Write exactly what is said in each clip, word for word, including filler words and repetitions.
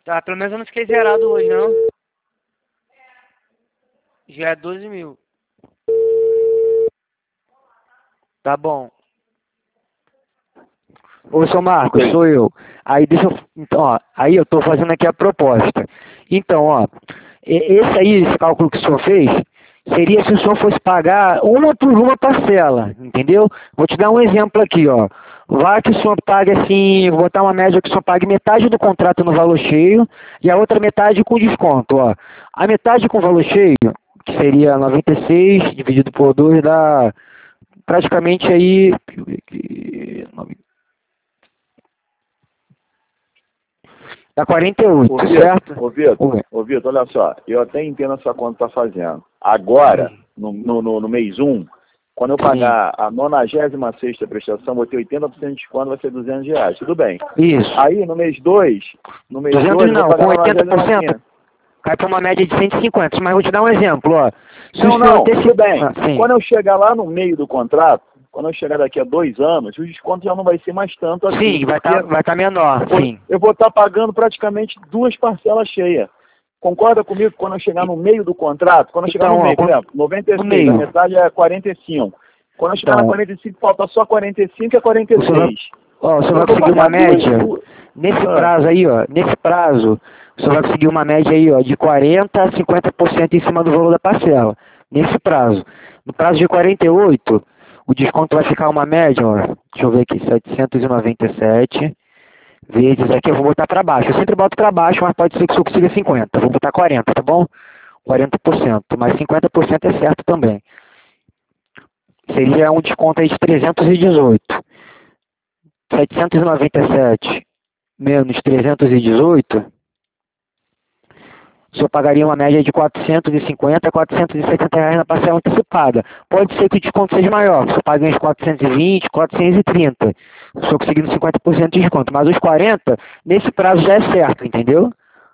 Tá, pelo menos eu não fiquei zerado hoje, não. Já é doze mil. Tá bom. Ô, seu Marcos, Sim. sou eu. Aí deixa eu. Então, ó, aí eu tô fazendo aqui a proposta. Então, ó, e- esse aí, esse cálculo que o senhor fez, seria se o senhor fosse pagar uma por uma parcela, entendeu? Vou te dar um exemplo aqui, ó. Vá que o senhor pague assim, vou botar uma média que o senhor pague metade do contrato no valor cheio e a outra metade com desconto, ó. A metade com valor cheio, que seria noventa e seis dividido por dois dá praticamente aí. Deixa eu ver aqui, dá quarenta e oito, Ô, Vitor, certo? ô, Vitor, Oi. ô, Vitor, olha só, eu até entendo essa conta que tá fazendo. Agora, Sim, no, no, no, no mês um, quando eu sim. pagar a nonagésima sexta prestação, vou ter oitenta por cento de desconto, vai ser duzentos reais, tudo bem. Isso. Aí, no mês dois, no mês duzentos dois, eu vou não, pagar com a oitenta por nonagésima cento quinta. cai para uma média de cento e cinquenta. Mas vou te dar um exemplo, ó. Se o Não, senhor não, tudo antecipar... bem. Ah, sim. Quando eu chegar lá no meio do contrato, quando eu chegar daqui a dois anos, o desconto já não vai ser mais tanto assim, Sim, vai porque estar vai tá menor, eu vou sim. eu vou estar pagando praticamente duas parcelas cheias. Concorda comigo que quando eu chegar no meio do contrato, quando eu chegar Então, no ó, meio, por quando- exemplo, noventa e no seis, a meio. metade é quarenta e cinco. Quando eu chegar na Então, quarenta e cinco, falta só quarenta e cinco e quarenta o e senhor vai, seis. ó, o senhor Então vai eu vou conseguir uma pagar duas... média, duas nesse ah, prazo aí, ó, nesse prazo, o senhor vai conseguir uma média aí, ó, de quarenta a cinquenta por cento em cima do valor da parcela. Nesse prazo. No prazo de quarenta e oito, o desconto vai ficar uma média, ó, deixa eu ver aqui, setecentos e noventa e sete vezes, aqui eu vou botar para baixo. Eu sempre boto para baixo, mas pode ser que o senhor consiga cinquenta. Vou botar quarenta, tá bom? quarenta por cento, mas cinquenta por cento é certo também. Seria um desconto aí de trezentos e dezoito. setecentos e noventa e sete menos trezentos e dezoito, o senhor pagaria uma média de quatrocentos e cinquenta a quatrocentos e setenta reais na parcela antecipada. Pode ser que o desconto seja maior, o senhor pague uns quatrocentos e vinte, quatrocentos e trinta, o senhor conseguindo cinquenta por cento de desconto. Mas os quarenta, nesse prazo já é certo, entendeu?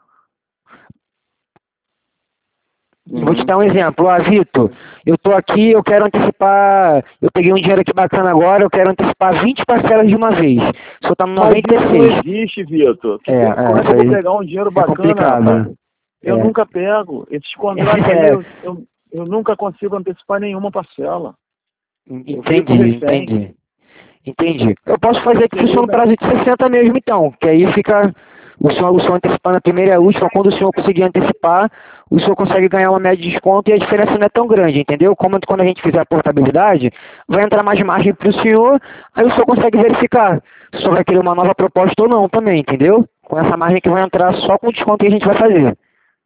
Vou te uhum. dar um exemplo. Ah, Vitor, eu estou aqui, eu quero antecipar, eu peguei um dinheiro aqui bacana agora, eu quero antecipar vinte parcelas de uma vez. O senhor está no Mas noventa isso e não seis. existe, Vitor. Que É, que- Como é, é que isso eu vou aí pegar um dinheiro é bacana, complicado, rapaz? né? Eu É. nunca pego. Esses contratos aí, eu, eu, eu nunca consigo antecipar nenhuma parcela. Eu fico Entendi, refém. entendi. Entendi. Eu posso fazer aqui Entendeu? no prazo de sessenta mesmo, então, que aí fica o senhor, o senhor antecipando a primeira e a última. Quando o senhor conseguir antecipar, o senhor consegue ganhar uma média de desconto e a diferença não é tão grande, entendeu? Como quando a gente fizer a portabilidade, vai entrar mais margem para o senhor, aí o senhor consegue verificar se o senhor vai querer uma nova proposta ou não também, entendeu? Com essa margem que vai entrar só com o desconto que a gente vai fazer.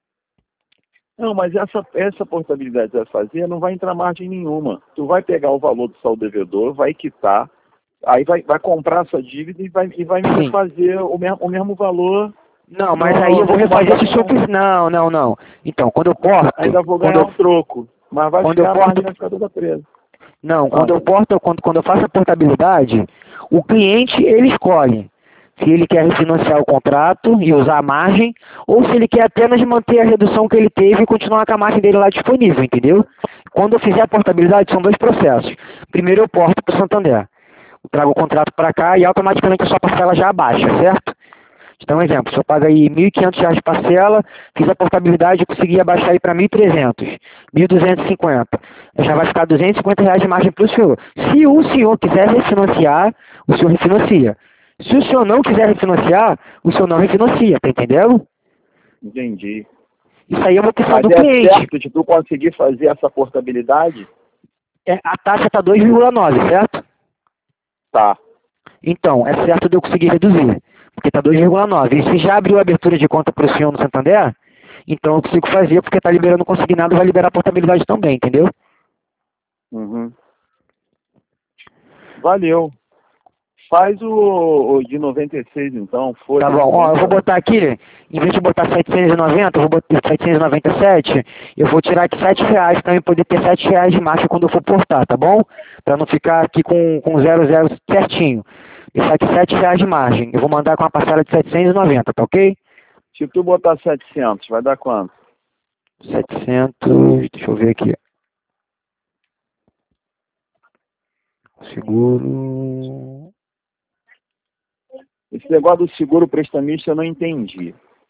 Não, mas essa, essa portabilidade que você vai fazer não vai entrar margem nenhuma. Tu vai pegar o valor do saldo devedor, vai quitar, aí vai, vai comprar a sua dívida e vai, e vai me Sim. refazer o, mesmo o mesmo valor Não, mas aí no, eu vou numa refazer se o senhor fração. quiser. Não, não, não. Então, quando eu porto, Ainda vou quando ganhar um eu, troco, mas vai quando eu ficar, a porto margem vai ficar toda presa. Não, Ah, quando eu porto, quando, quando eu faço a portabilidade, o cliente ele escolhe se ele quer refinanciar o contrato e usar a margem, ou se ele quer apenas manter a redução que ele teve e continuar com a margem dele lá disponível, entendeu? Quando eu fizer a portabilidade, são dois processos. Primeiro eu porto para o Santander, eu trago o contrato para cá e automaticamente a sua parcela já abaixa, certo? Então, um exemplo, se eu pago aí mil e quinhentos reais de parcela, fiz a portabilidade e consegui abaixar aí para mil e trezentos, mil duzentos e cinquenta. Já vai ficar duzentos e cinquenta reais de margem para o senhor. Se o senhor quiser refinanciar, o senhor refinancia. Se o senhor não quiser refinanciar, o senhor não refinancia, tá entendendo? entendi. Isso aí é uma opção Mas do é cliente. certo de tu conseguir fazer essa portabilidade? É, a taxa está dois vírgula nove, certo? Tá. Então, é certo de eu conseguir reduzir, porque está dois vírgula nove. E se já abriu a abertura de conta para o senhor no Santander, então eu consigo fazer, porque está liberando consignado, vai liberar a portabilidade também, entendeu? Uhum. Valeu. Faz o, o de noventa e seis então, Tá foda-se. bom, ó, eu vou Vamos... botar aqui, em vez de botar setecentos e noventa, eu vou botar setecentos e noventa e sete, eu vou tirar aqui sete reais para eu poder ter sete reais de marcha quando eu for portar, tá bom? Para não ficar aqui com, com zero zero certinho. Deixar aqui sete reais de margem. Eu vou mandar com uma parcela de setecentos e noventa, tá ok? Se tu botar setecentos, vai dar quanto? setecentos, deixa eu ver aqui. Seguro. Esse negócio do seguro prestamista eu não entendi.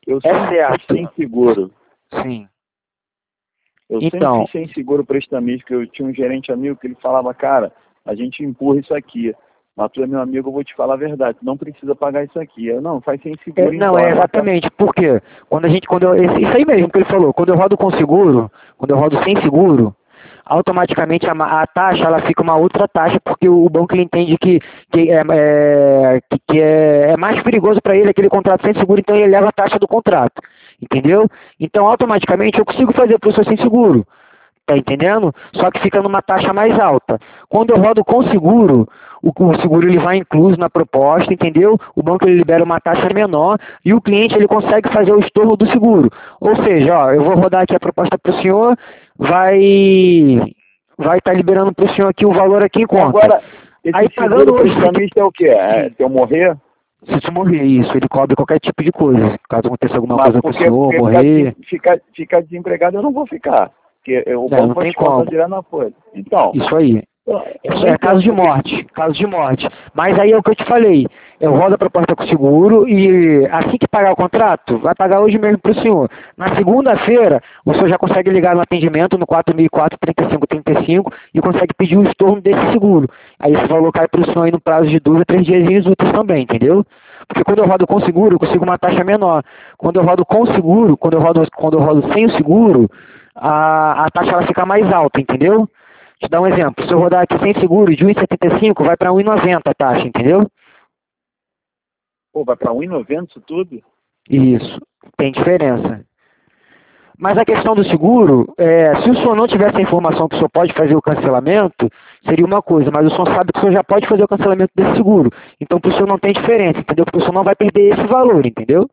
Eu É sempre certo. fiz sem seguro. Sim. Eu Então, sempre fiz sem seguro prestamista, porque eu tinha um gerente amigo que ele falava, cara, a gente empurra isso aqui. Mas tu é meu amigo, eu vou te falar a verdade, tu não precisa pagar isso aqui. Eu, não, faz sem seguro é, e não, é embora. exatamente. Por quê? Quando a gente, quando eu, esse- isso aí mesmo que ele falou, quando eu rodo com seguro, quando eu rodo sem seguro, automaticamente a, ma- a taxa ela fica uma outra taxa, porque o banco ele entende que, que, é, é, que, que é, é mais perigoso para ele aquele contrato sem seguro, então ele eleva a taxa do contrato. Entendeu? Então, automaticamente, eu consigo fazer para o seu sem seguro. Tá entendendo? Só que fica numa taxa mais alta. Quando eu rodo com seguro, o, o seguro ele vai incluso na proposta, entendeu? O banco ele libera uma taxa menor e o cliente ele consegue fazer o estorno do seguro. Ou seja, ó, eu vou rodar aqui a proposta para o senhor, vai vai estar liberando para o senhor aqui o valor aqui em conta. Agora, esse Aí seguro pagando hoje, prestamista é o quê? É, se eu morrer? se tu morrer, isso, ele cobre qualquer tipo de coisa. Caso aconteça alguma Mas coisa com o porque, senhor, porque ficar, morrer, des- ficar, ficar desempregado eu não vou ficar. Porque eu- o né, banco não vai tem descontar como. direto na folha. Então, Isso aí. eu, eu Isso não é caso entendo de porque... morte, caso de morte. Mas aí é o que eu te falei. Eu rodo a proposta com o seguro e assim que pagar o contrato, vai pagar hoje mesmo para o senhor. Na segunda-feira, o senhor já consegue ligar no atendimento no quatro mil e quatro, trinta e cinco trinta e cinco e consegue pedir o estorno desse seguro. Aí esse valor cai para o senhor aí no prazo de dois a três dias úteis também, entendeu? Porque quando eu rodo com seguro, eu consigo uma taxa menor. Quando eu rodo com seguro, quando eu rodo, quando eu rodo sem o seguro, a, a taxa ela fica mais alta, entendeu? Te dar um exemplo, se eu rodar aqui sem seguro, de um vírgula setenta e cinco vai para um vírgula noventa a taxa, entendeu? Pô, vai para um e noventa isso tudo? Isso, tem diferença. Mas a questão do seguro, é, se o senhor não tivesse a informação que o senhor pode fazer o cancelamento, seria uma coisa, mas o senhor sabe que o senhor já pode fazer o cancelamento desse seguro. Então, para o senhor não tem diferença, entendeu? Porque o senhor não vai perder esse valor, entendeu?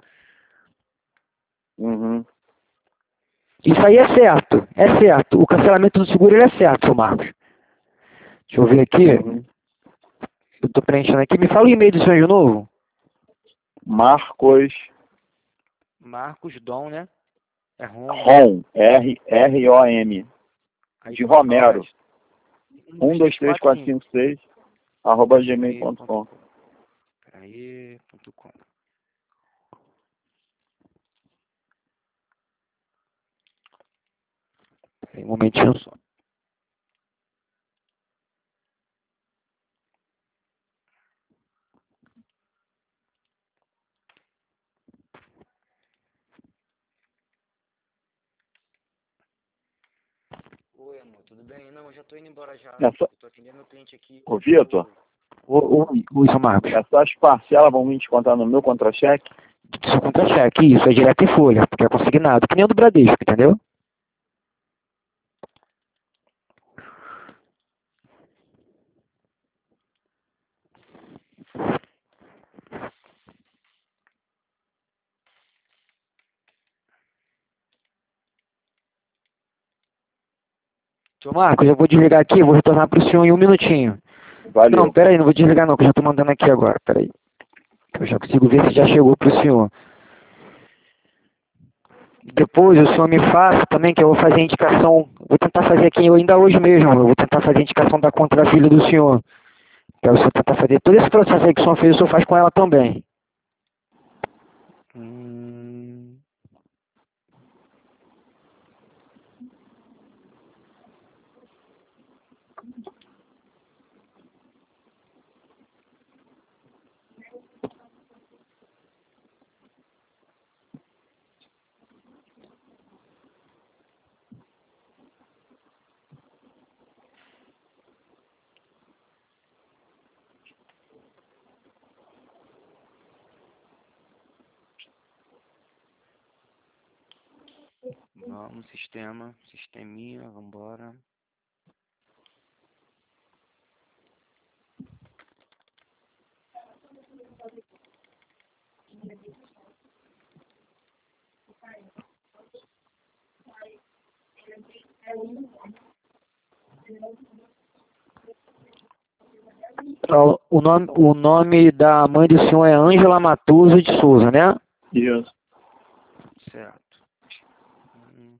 Uhum. Isso aí é certo, é certo. O cancelamento do seguro ele é certo, seu Marcos. Deixa eu ver aqui. Uhum. Eu estou preenchendo aqui. Me fala o e-mail do senhor de novo. Marcos Marcos Dom, né? É Rom. Rom, R, R O M, Aí, de Romero, um, um dois três quatro cinco seis arroba gmail ponto com. Peraí, ponto com. Peraí, um momentinho só. Oi, amor, tudo bem? Não, eu já tô indo embora já. Essa, Eu tô atendendo meu cliente aqui. ô Vitor, Oi, oi, seu Marcos. essas parcelas vão me descontar no meu contra-cheque? Isso é contra-cheque, isso é direto em folha, porque é consignado, que nem o do Bradesco, entendeu? Seu Marcos, eu vou desligar aqui, eu vou retornar pro senhor em um minutinho. Não, Valeu. peraí, não vou desligar não, que eu já tô mandando aqui agora, peraí. Eu já consigo ver se já chegou pro senhor. Depois o senhor me faça também, que eu vou fazer a indicação, vou tentar fazer aqui ainda hoje mesmo, eu vou tentar fazer a indicação da contrafilha do senhor. Para o senhor tentar fazer todo esse processo aí que o senhor fez, o senhor faz com ela também. Hum... Vamos, sistema, sisteminha, vambora. Ó, O nome, o nome da mãe do senhor é Ângela Matoso de Souza, né? Isso. Certo. Hum.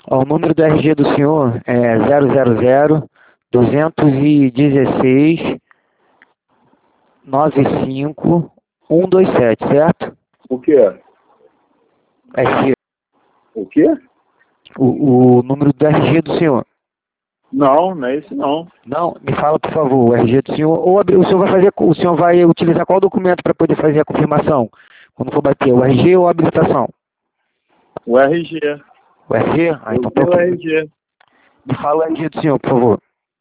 Ó, o número do R G do senhor é zero zero zero duzentos e dezesseis noventa e cinco cento e vinte e sete, certo? O quê? R G. O quê? O, o número do R G do senhor. Não, não é esse não. Não, me fala, por favor, o R G do senhor. Ou a- o senhor vai fazer, o senhor vai utilizar qual documento para poder fazer a confirmação? Quando for bater, o R G ou a habilitação? O R G. O R G? Ah, Eu então tá tenho o ok. R G. Me fala o R G do senhor, por favor.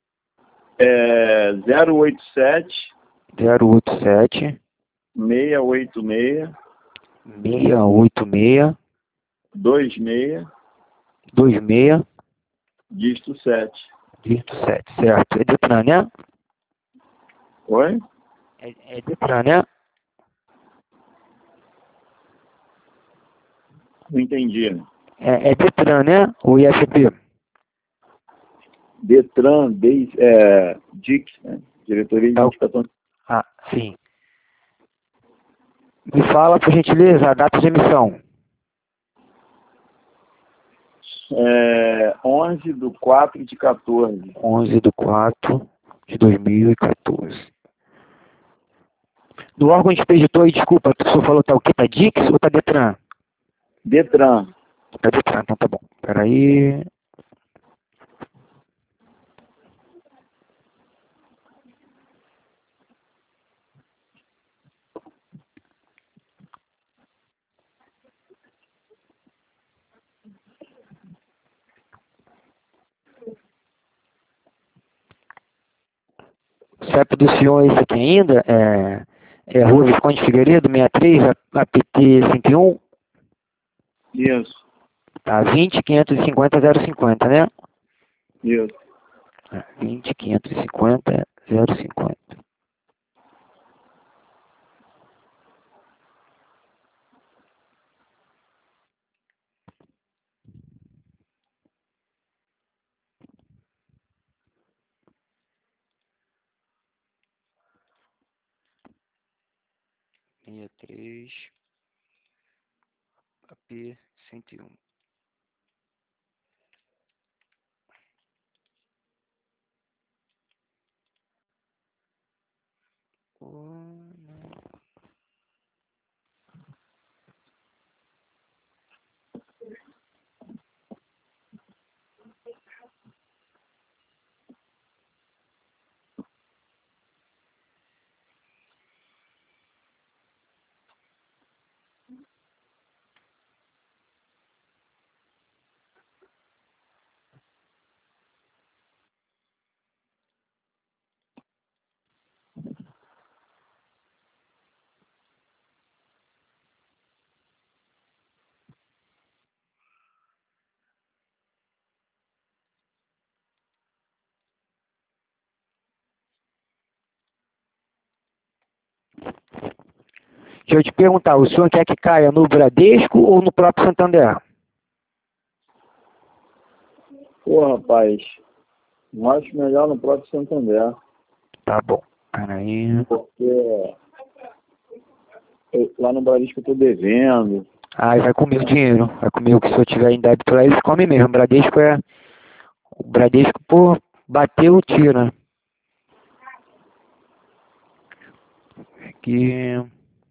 É zero oito sete, zero oito sete, seis oito seis, seis oito seis, dois seis, dois seis, dígito sete. dígito sete, certo? É Detran, né? Oi? É, é Detran, né? Não entendi. É, é Detran, né? O I F P. Detran, D, é, D I C, né? Diretoria de Tá o- Identificação. Ah, sim. Me fala, por gentileza, a data de emissão. É, onze do quatro de quatorze. onze de quatro de dois mil e quatorze. Do órgão expeditor, e desculpa, o senhor falou tá o quê? Tá D I C ou tá Detran? Detran. Tá Detran, então tá bom. Peraí. O C E P do senhor é esse aqui ainda? É, é Rua Visconde Figueiredo, sessenta e três, A P T cento e um, Isso, tá? vinte, quinhentos e cinquenta, zero cinquenta, né? isso. É, vinte, quinhentos e cinquenta, zero cinquenta. sessenta e três, A P cento e um. Oh, não. Deixa eu te perguntar, o senhor quer que caia no Bradesco ou no próprio Santander? Pô, rapaz, eu acho melhor no próprio Santander, Tá bom. Peraí. porque eu- lá no Bradesco eu tô devendo. Ai, vai comer o dinheiro. Vai comer o que se eu tiver em débito lá, eles comem mesmo. O Bradesco é. O Bradesco, pô, bateu, tira. Aqui.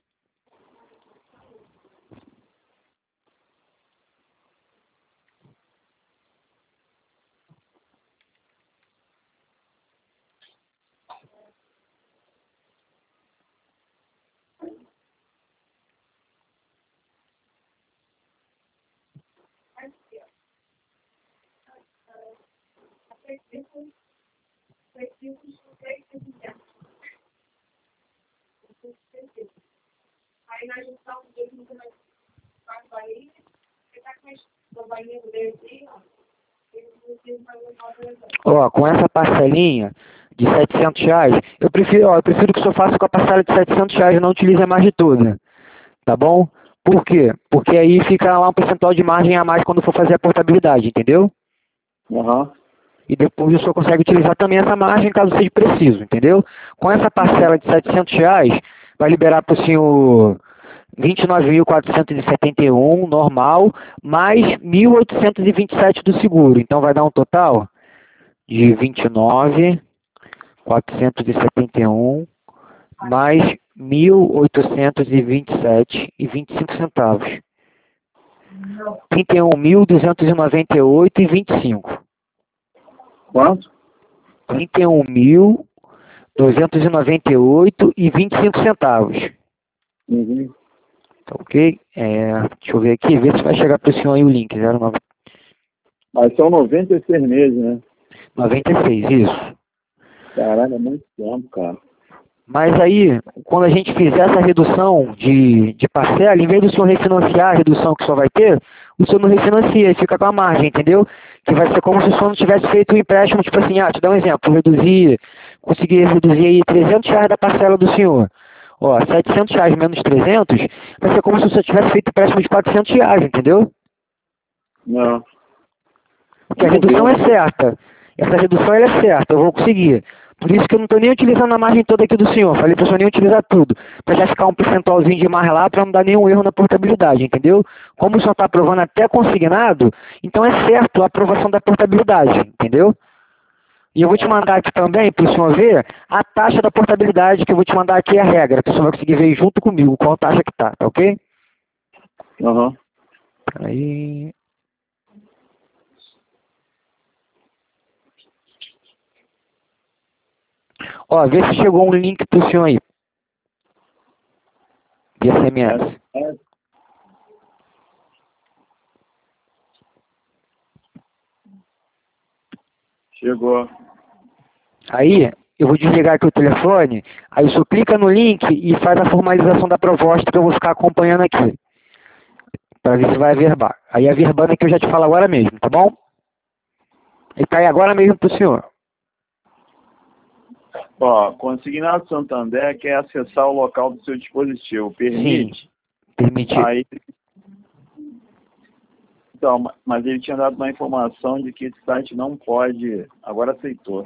Ó, com essa parcelinha de setecentos reais, eu prefiro, ó, eu prefiro que o senhor faça com a parcela de setecentos reais e não utilize a margem toda. Tá bom? Por quê? Porque aí fica lá um percentual de margem a mais quando for fazer a portabilidade, entendeu? Aham. E depois o senhor consegue utilizar também essa margem caso seja preciso, entendeu? Com essa parcela de setecentos reais, vai liberar para o senhor vinte e nove mil quatrocentos e setenta e um normal, mais mil oitocentos e vinte e sete do seguro. Então vai dar um total de vinte e nove mil quatrocentos e setenta e um mais mil oitocentos e vinte e sete e vinte e cinco centavos. trinta e um mil duzentos e noventa e oito e vinte e cinco. Quanto? trinta e um mil duzentos e noventa e oito e vinte e cinco centavos. Uhum. Tá ok? É, deixa eu ver aqui, ver se vai chegar para o senhor aí o link. zero nove... Mas são noventa e seis meses, né? noventa e seis, isso. Caralho, é muito tempo, cara. Mas aí, quando a gente fizer essa redução de, de parcela, em vez do senhor refinanciar a redução que o senhor vai ter, o senhor não refinancia e fica com a margem, entendeu? Que vai ser como se o senhor não tivesse feito um empréstimo, tipo assim, ah, te dar um exemplo, reduzir, conseguir reduzir aí trezentos reais da parcela do senhor. Ó, setecentos reais menos trezentos, vai ser como se o senhor tivesse feito empréstimo de quatrocentos reais, entendeu? Não. Porque a redução é certa. Essa redução ela é certa, eu vou conseguir. Por isso que eu não estou nem utilizando a margem toda aqui do senhor. Falei para o senhor nem utilizar tudo. Para já ficar um percentualzinho de mais lá, para não dar nenhum erro na portabilidade, entendeu? Como o senhor está aprovando até consignado, então é certo a aprovação da portabilidade, entendeu? E eu vou te mandar aqui também, para o senhor ver, a taxa da portabilidade, que eu vou te mandar aqui é a regra, que o senhor vai conseguir ver junto comigo qual taxa que tá, tá ok? Aham. Uhum. Aí... Ó, vê se chegou um link pro senhor aí. De S M S. É. Chegou. Aí, eu vou desligar aqui o telefone, aí o senhor clica no link e faz a formalização da proposta que eu vou ficar acompanhando aqui. Para ver se vai averbar. Aí a verbando aqui eu já te falo agora mesmo, tá bom? E tá aí agora mesmo pro senhor. Ó, Consignado Santander quer acessar o local do seu dispositivo. Permite? Sim, permitir. Aí, então, mas ele tinha dado uma informação de que esse site não pode. Agora aceitou.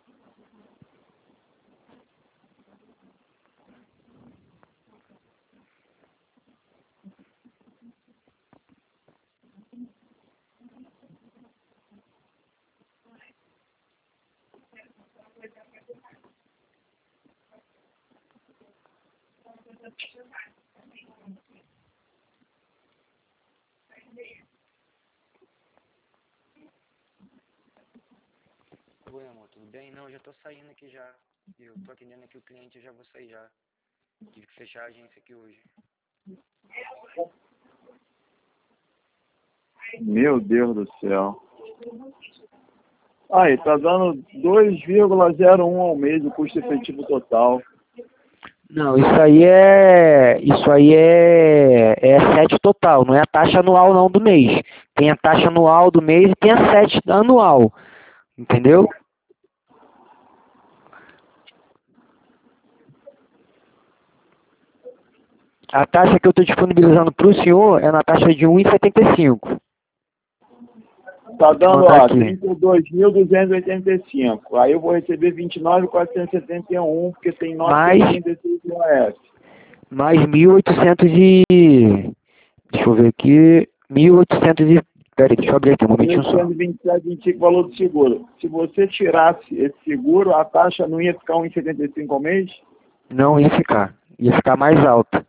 Oi, amor, tudo bem? Não, eu já tô saindo aqui já. Eu tô atendendo aqui o cliente, eu já vou sair já. Tive que fechar a agência aqui hoje. Meu Deus do céu. Aí, tá dando dois vírgula zero um ao mês o custo efetivo total. Não, isso aí é. Isso aí é. É sete total, não é a taxa anual não do mês. Tem a taxa anual do mês e tem a sete anual. Entendeu? A taxa que eu estou disponibilizando para o senhor é na taxa de um vírgula setenta e cinco. Tá dando, ó, aqui. trinta e dois mil duzentos e oitenta e cinco. Aí eu vou receber vinte e nove mil quatrocentos e setenta e um, porque tem novecentos e trinta e seis I O S. Mais mil e oitocentos e... Deixa eu ver aqui. mil e oitocentos e... Peraí, deixa eu abrir aqui um momentinho só. mil oitocentos e vinte e sete vinte e cinco valor do seguro. Se você tirasse esse seguro, a taxa não ia ficar um vírgula setenta e cinco ao mês? Não ia ficar. Ia ficar mais alta.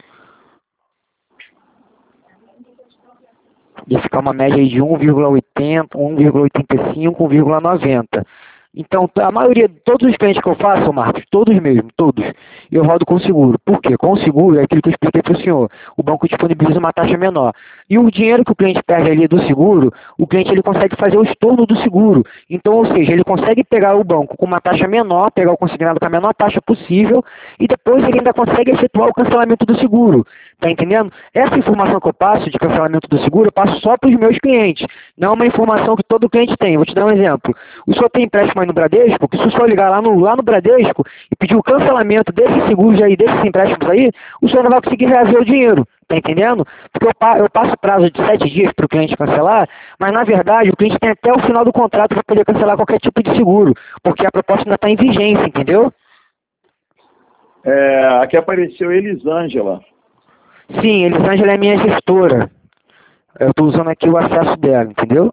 Ia ficar uma média aí de um vírgula oitenta, um vírgula oitenta e cinco, um vírgula noventa. Então, a maioria, todos os clientes que eu faço, Marcos, todos mesmo, todos, eu rodo com seguro. Por quê? Com seguro é aquilo que eu expliquei para o senhor. O banco disponibiliza uma taxa menor. E o dinheiro que o cliente perde ali do seguro, o cliente ele consegue fazer o estorno do seguro. Então, ou seja, ele consegue pegar o banco com uma taxa menor, pegar o consignado com a menor taxa possível, e depois ele ainda consegue efetuar o cancelamento do seguro. Tá entendendo? Essa informação que eu passo de cancelamento do seguro, eu passo só para os meus clientes. Não é uma informação que todo cliente tem. Vou te dar um exemplo. O senhor tem empréstimo aí no Bradesco, que se o senhor ligar lá no, lá no Bradesco e pedir o cancelamento desses seguros aí, desses empréstimos aí, o senhor não vai conseguir reaver o dinheiro. Tá entendendo? Porque eu, pa eu passo prazo de sete dias para o cliente cancelar, mas na verdade o cliente tem até o final do contrato para poder cancelar qualquer tipo de seguro, porque a proposta ainda está em vigência, entendeu? É, aqui apareceu Elisângela. Sim, Elisângela é minha gestora. Eu estou usando aqui o acesso dela, entendeu?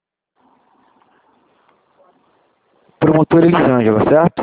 Promotora Elisângela, certo?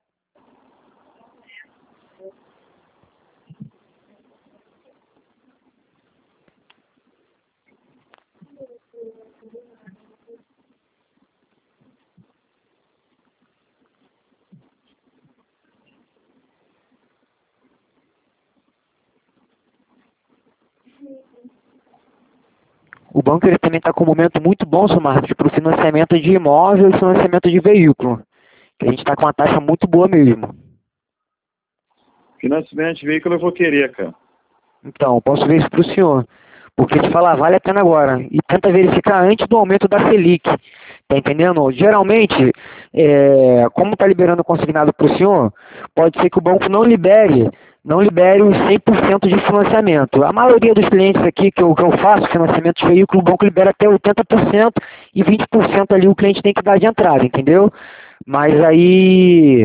O banco ele também está com um momento muito bom, seu Marcos, para o financiamento de imóvel e financiamento de veículo. Que a gente está com uma taxa muito boa mesmo. Financiamento de veículo eu vou querer, cara. Então, eu posso ver isso para o senhor. Porque te falar, vale a pena agora. E tenta verificar antes do aumento da Selic. Tá entendendo? Geralmente, é, como está liberando consignado para o senhor, pode ser que o banco não libere, não libere os cem por cento de financiamento. A maioria dos clientes aqui que eu, que eu faço financiamento de veículo, o banco libera até oitenta por cento e vinte por cento ali o cliente tem que dar de entrada, entendeu? Mas aí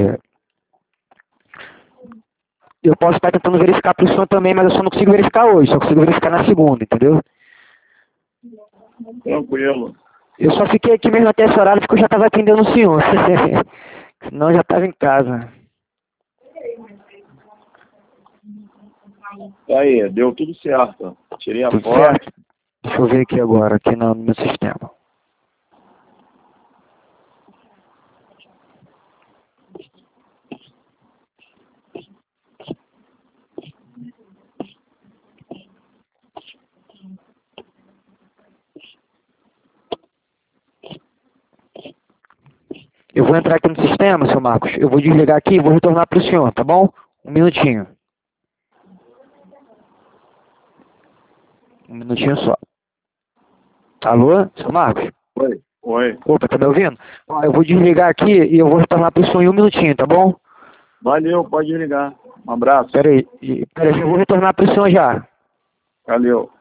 eu posso estar tentando verificar para o senhor também, mas eu só não consigo verificar hoje, só consigo verificar na segunda, entendeu? Tranquilo. Eu só fiquei aqui mesmo até esse horário porque eu já estava atendendo o senhor. Senão eu já estava em casa. Aí, deu tudo certo. Tirei a Tudo foto. certo? Deixa eu ver aqui agora, aqui no meu sistema. Eu vou entrar aqui no sistema, seu Marcos. Eu vou desligar aqui e vou retornar para o senhor, tá bom? Um minutinho. Um minutinho só. Alô, seu Marcos? Oi. Oi. Opa, tá me ouvindo? Ó, eu vou desligar aqui e eu vou retornar para o senhor em um minutinho, tá bom? Valeu, pode ligar. Um abraço. Pera aí, pera aí, eu vou retornar para o senhor já. Valeu.